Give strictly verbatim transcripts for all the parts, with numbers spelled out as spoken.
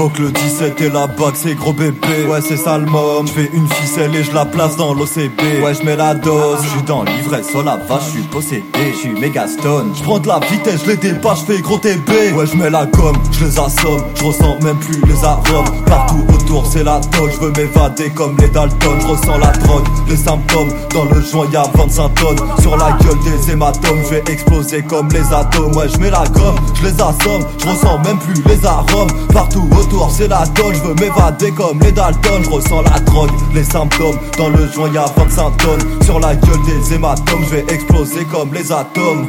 Faut que le dix-sept et la bague c'est gros bébé. Ouais c'est ça le môme. J'fais une ficelle et je la place dans l'O C B. Ouais j'mets la dose. J'suis dans l'ivresse, oh la vache j'suis possédé. J'suis méga stone. J'prends de la vitesse, j'les dépasse, j'fais gros T B. Ouais j'mets la gomme, j'les assomme. J'ressens même plus les arômes. Partout autour c'est la tôle. J'veux m'évader comme les Dalton. J'ressens la drogue, les symptômes. Dans le joint y'a vingt-cinq tonnes. Sur la gueule des hématomes. J'vais exploser comme les atomes. Ouais j'mets la gomme, j'les assomme. J'ressens même plus les arômes. Partout autour c'est la tôle. J'veux m'évader comme les Dalton. J'ressens la drogue, les symptômes. Dans le joint y'a vingt-cinq tonnes. Sur la gueule des hématomes. J'vais exploser comme les atomes.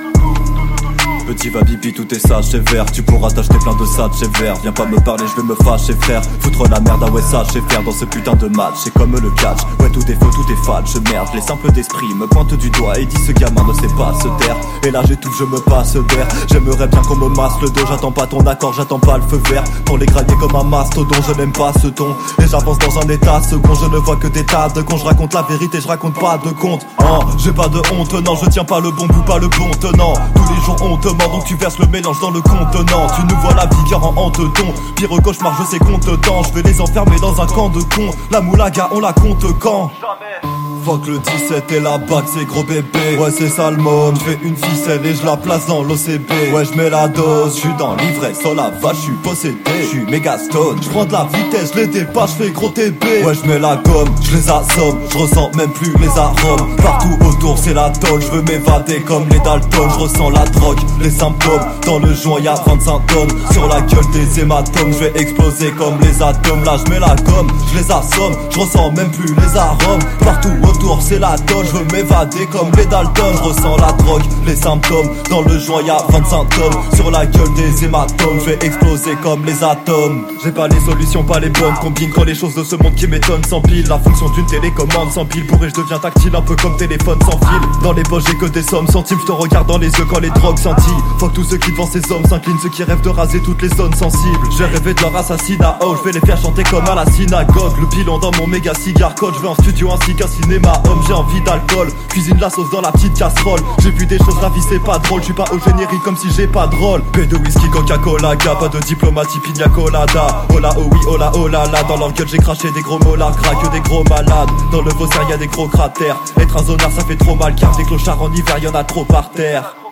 Petit va bibi, tout est sage, c'est vert. Tu pourras t'acheter plein de sacs, c'est vert. Viens pas me parler, je vais me fâcher frère. Foutre la merde, ah ouais ça, c'est faire dans ce putain de match. C'est comme le catch, ouais tout est faux, tout est fade. Je merde, les simples d'esprit me pointent du doigt et dit ce gamin ne sait pas se taire. Et là j'étouffe, je me passe d'air. J'aimerais bien qu'on me masse le dos, j'attends pas ton accord, j'attends pas le feu vert. Pour les grailler comme un mastodon, je n'aime pas ce ton. Et j'avance dans un état second, je ne vois que des tas de cons. Je raconte la vérité, je raconte pas de conte. Oh, j'ai pas de honte, non, je tiens pas le bon bout, pas le bon tenant. Tous les jours on te ment, donc tu verses le mélange dans le contenant. Tu nous vois la vigueur en hanteton. Pire cauchemar, je sais qu'on te tend. Je vais les enfermer dans un camp de cons. La moulaga, on la compte quand? Fuck le dix-sept et la bague c'est gros bébé. Ouais c'est ça le môme. J'fais une ficelle et je la place dans l'O C B. Ouais j'mets la dose, j'suis dans l'ivresse, oh la vache j'suis possédé. J'suis méga stone, j'prends de la vitesse, j'les dépasse, j'fais gros T B. Ouais j'mets la gomme, j'les assomme. J'ressens même plus les arômes. Partout autour c'est la tôle. J'veux m'évader comme les Dalton. J'ressens la drogue, les symptômes. Dans le joint y'a vingt-cinq tonnes. Sur la gueule des hématomes. J'vais exploser comme les atomes. Là j'mets la gomme, j'les assomme. J'ressens même plus les arômes. Partout autour c'est la tôle, je veux m'évader comme les Dalton. Je ressens la drogue, les symptômes. Dans le joint y'a vingt-cinq tonnes. Sur la gueule des hématomes, je vais exploser comme les atomes. J'ai pas les solutions, pas les bonnes. Combine quand les choses de ce monde qui m'étonnent. Sans pile, la fonction d'une télécommande. Sans pile, bourré je deviens tactile, un peu comme téléphone sans fil. Dans les poches j'ai que des sommes centimes. Je te regarde dans les yeux quand les drogues scintillent. Fuck tous ceux qui devant ces hommes s'inclinent. Ceux qui rêvent de raser toutes les zones sensibles. J'ai rêvé de leur assassinat, oh je vais les faire chanter comme à la synagogue. Le bilan dans mon méga cigare code. Je veux un studio ainsi qu'un cinéma. Homme, j'ai envie d'alcool, cuisine la sauce dans la petite casserole. J'ai vu des choses, la vie c'est pas drôle. J'suis pas au générique comme si j'ai pas de rôle. P de whisky, Coca-Cola, gars, pas de diplomatie, pina colada. Oh là, oh oui, oh là, oh là là. Dans leur gueule j'ai craché des gros molars gras, que des gros malades. Dans le Vaussaire y'a des gros cratères. Être un zonard ça fait trop mal car des clochards en hiver y'en a trop par terre.